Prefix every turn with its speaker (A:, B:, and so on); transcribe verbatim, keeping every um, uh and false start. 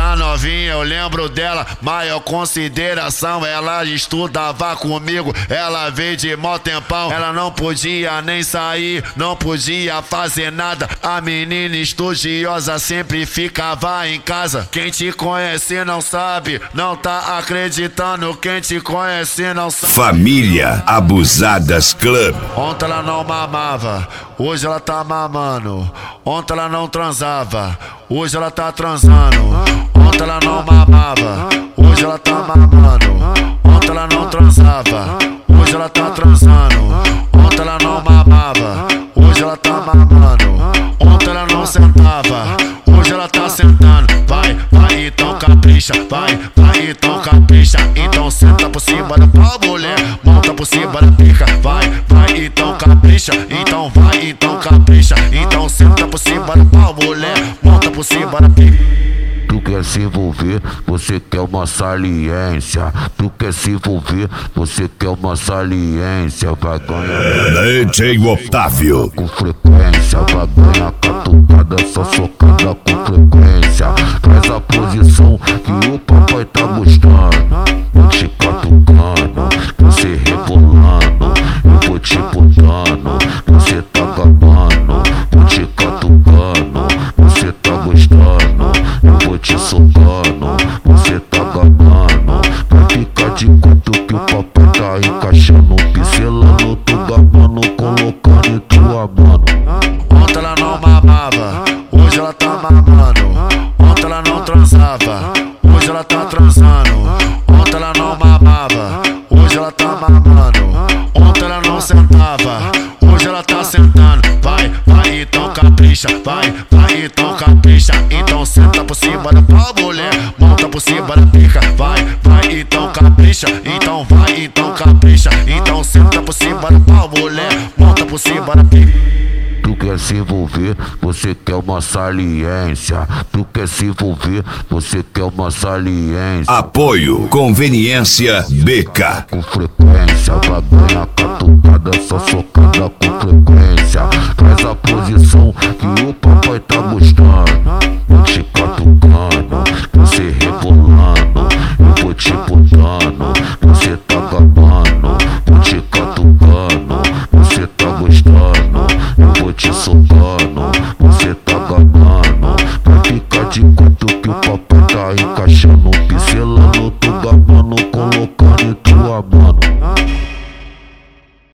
A: era novinha, eu lembro dela, maior consideração. Ela estudava comigo, ela veio de mó tempão. Ela não podia nem sair, não podia fazer nada. A menina estudiosa sempre ficava em casa. Quem te conhece não sabe, não tá acreditando. Quem te conhece não sabe.
B: Família Abusadas Club.
A: Ontem ela não mamava, hoje ela tá mamando. Ontem ela não transava, hoje ela tá transando. Ontem ela não mamava, hoje ela tá mamando. Ontem ela não transava, hoje ela tá transando. Ontem ela não mamava, hoje ela tá mamando. Ontem ela não sentava, hoje ela tá sentando. Vai, vai, então capricha, vai, vai, então capricha. Então senta por cima da pau, mulher, monta por cima da pica. Vai, vai, então capricha, então vai, então capricha. Então senta por cima da pau, mulher, monta por cima da pica.
C: Tu quer se envolver, você quer uma saliência. Tu quer se envolver, você quer uma saliência. Vai ganhar
B: D J Otávio.
C: Com frequência, vai ganhar catucada, só socada com frequência. Faz a posição que o papai tá gostando. Vou te catucando, você rebolando. Eu vou te botando, você tá gabando. Vou te catucando, você tá gostando. Eu vou te socando, você tá gabando. Vai ficar de quatro que o papai tá encaixando. Pincelando, tu gabando, colocando em tua mano.
A: Ontem ela não mamava, hoje ela tá mamando. Ontem ela não transava, hoje ela tá transando. Ontem ela não mamava, hoje ela tá mamando. Ontem ela não sentava, hoje ela tá sentando. Vai, vai, então capricha, vai, vai, então capricha. Então senta por cima da pau, mulher, monta por cima da pica. Vai, vai, então capricha, então vai, então capricha. Então senta por cima da pau, mulher, monta por cima da pica.
C: Tu quer se envolver, você quer uma saliência. Tu quer se envolver, você quer uma saliência.
B: Apoio Conveniência B K.
C: Com frequência, vai ganhar catucada, só socada com frequência. Faz a posição